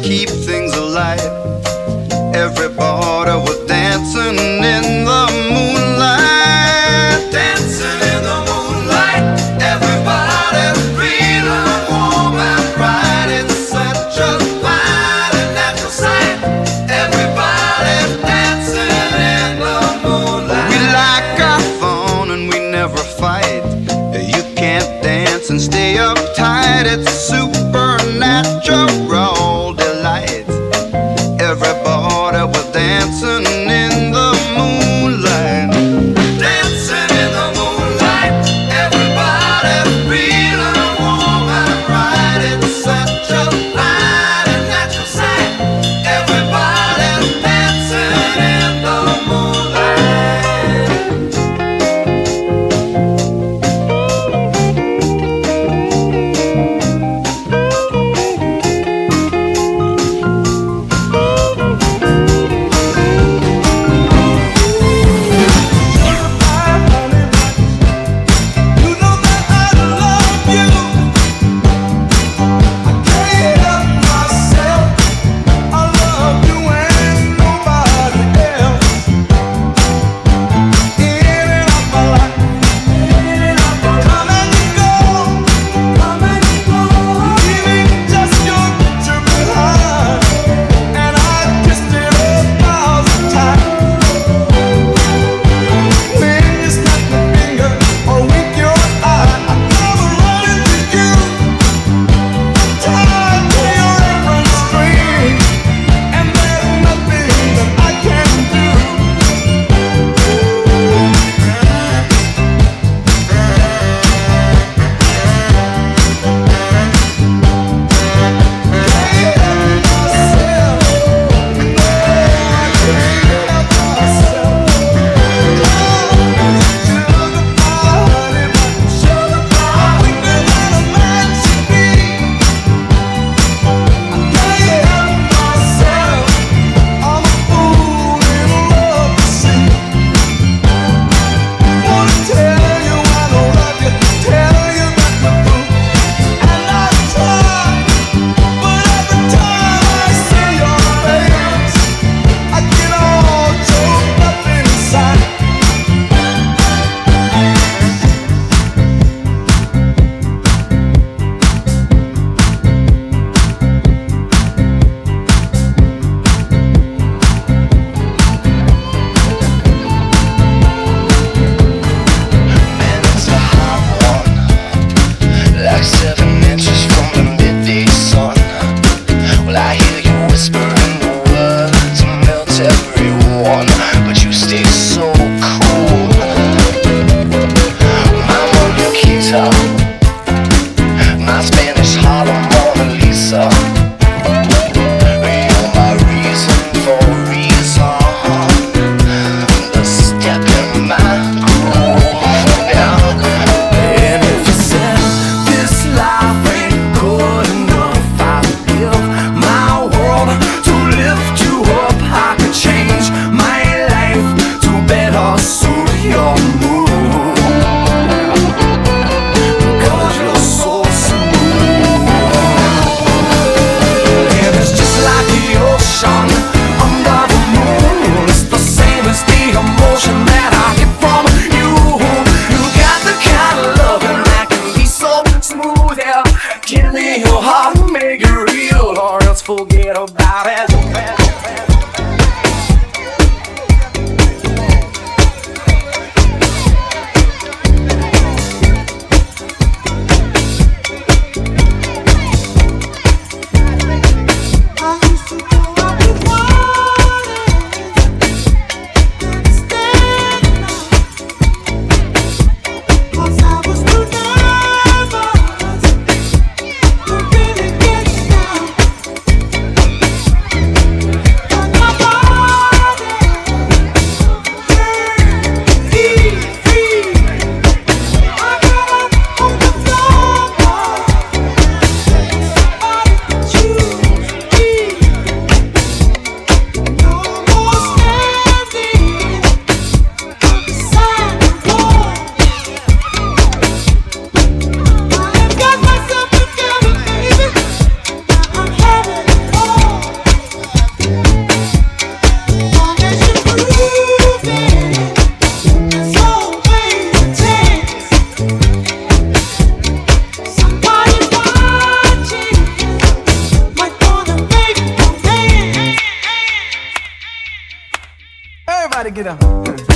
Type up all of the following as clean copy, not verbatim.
keep things alive. Everybody was dancing in the moonlight, dancing in the moonlight. Everybody's feeling warm and bright. It's such a fine and natural sight. Everybody's dancing in the moonlight. We like our fun and we never fight. You can't dance and stay uptight. It's supernatural delight. Everybody was dancing in the moonlight, dancing in the moonlight. Everybody feeling warm and bright. It's such a fine and natural sight. Everybody dancing in the moonlight. Everybody get up.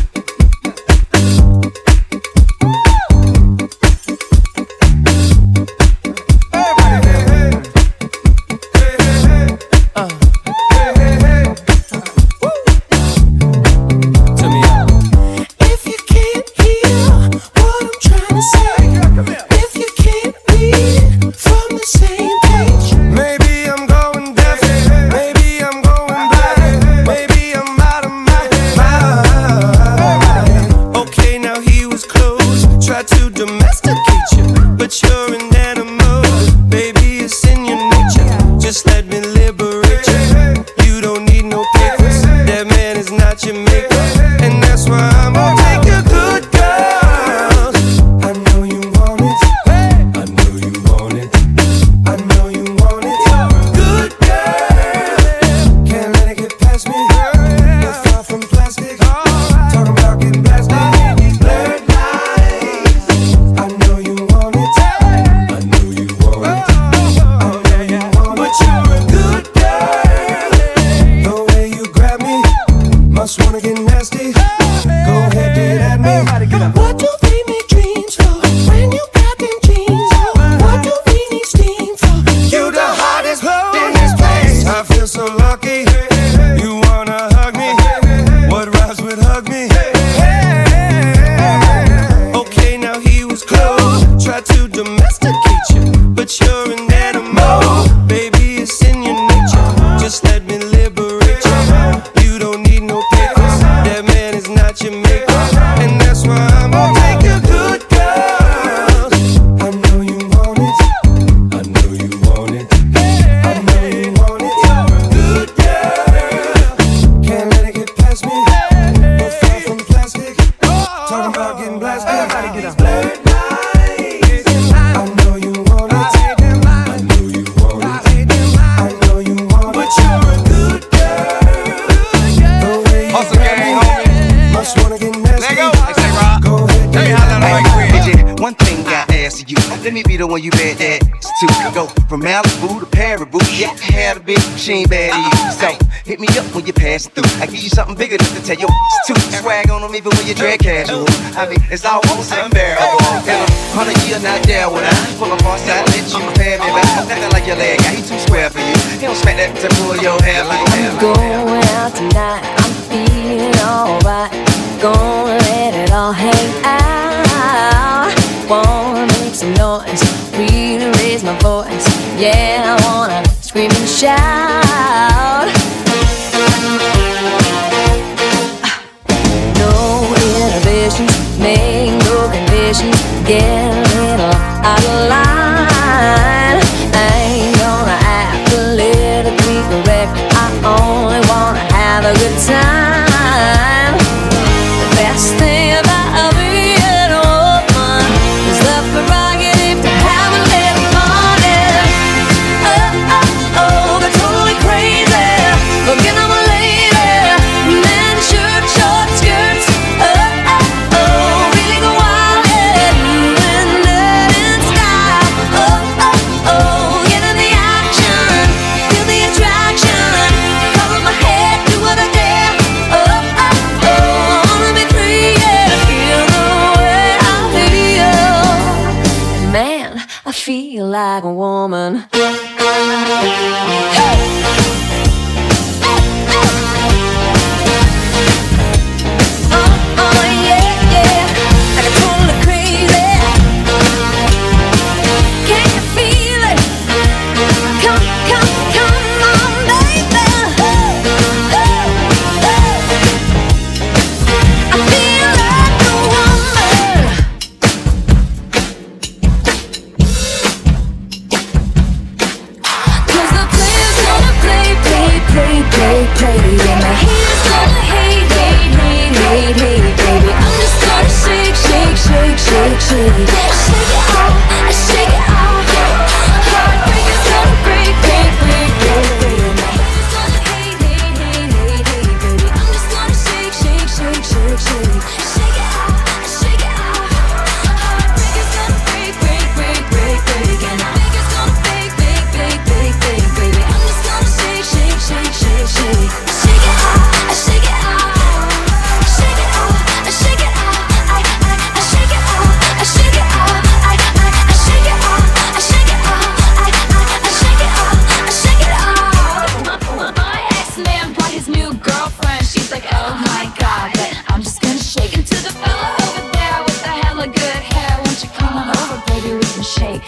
When you bad that to go from Malibu to Paribu, yeah, I had a big machine bad so hit me up when you pass through. I give you something bigger than to tell your to swag on them even when you drag casual. I mean, it's almost unbearable. And 100 years not there when I pull up on side, let you pay me back. Nothing like your leg guy, he too square for you. He don't smack that to pull your hair like that. I'm going out tonight, I'm feeling alright. Gonna let it all hang out. Wanna make some noise, really raise my voice. Yeah, I wanna scream and shout. No inhibitions, make no conditions. Get a little out of line. I ain't gonna act politically correct. I only wanna have a good time. The best thing about being a woman is the prerogative to have a little party. Oh, oh, oh, they're totally crazy. Looking at my lady, men shirt, short skirts. Oh, oh, oh, really go wild, yeah, doing that in style. Oh, oh, oh, get in the action, feel the attraction. Cover my head, do what I dare. Oh, oh, oh, I wanna be free, yeah, feel the way I feel. Man, I feel like a woman. and shake.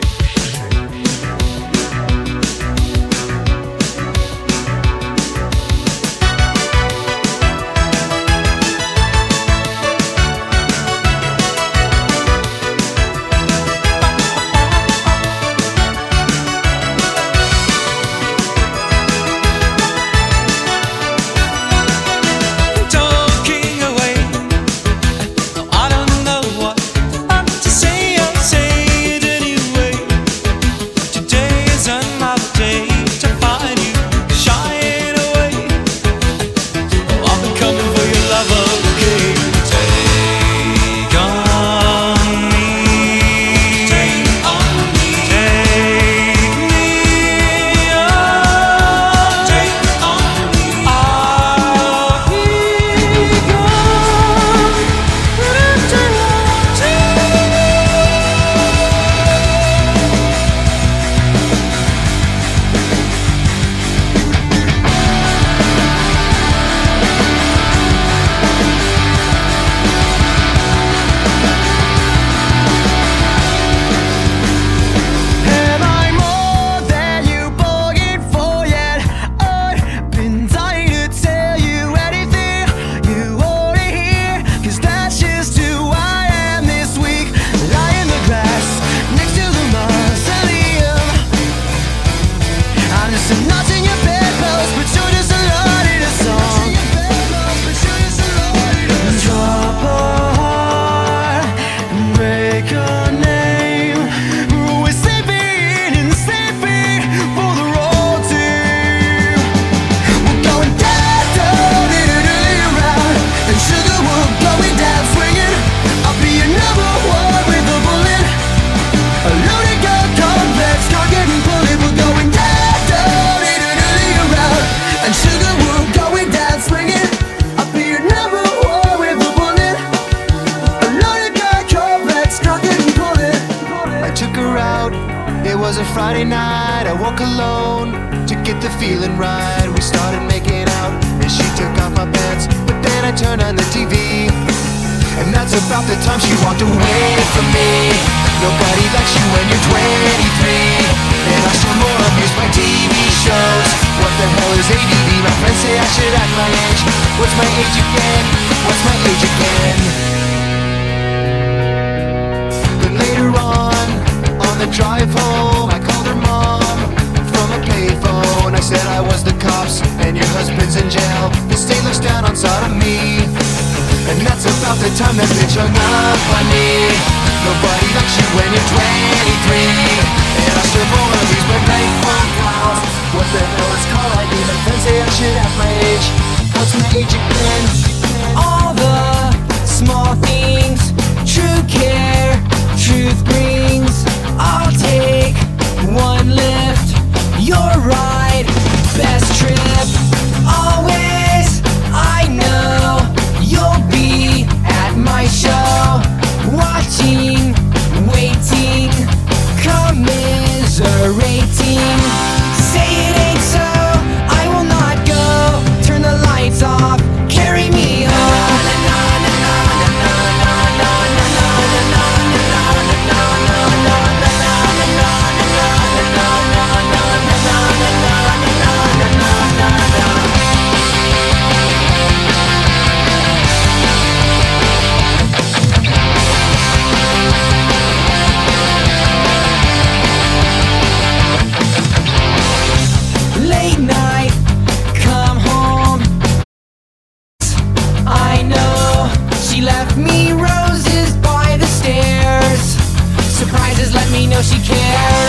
Friday night, I woke alone to get the feeling right. We started making out, and she took off my pants, but then I turned on the TV, and that's about the time she walked away from me. Nobody likes you when you're 23, and I still more amused by TV shows. What the hell is ADD? My friends say I should act my age. What's my age again? What's my age again? Then later on the drive home, I called her mom from a payphone. I said I was the cops and your husband's in jail. The state looks down on sodomy, and that's about the time that bitch hung up on me. Nobody likes you when you're 23, and I still more amused by night phone calls. What the hell is call ID? My friends say I should have my age. What's my age again? All the small things, true care, truth brings. I'll take one lift, your ride, best trip. Always, I know you'll be at my show, watching, waiting, commiserating. Say it ain't so, I will not go. Turn the lights off, carry me home. Late night, come home. I know she left me roses by the stairs. Surprises let me know she cares.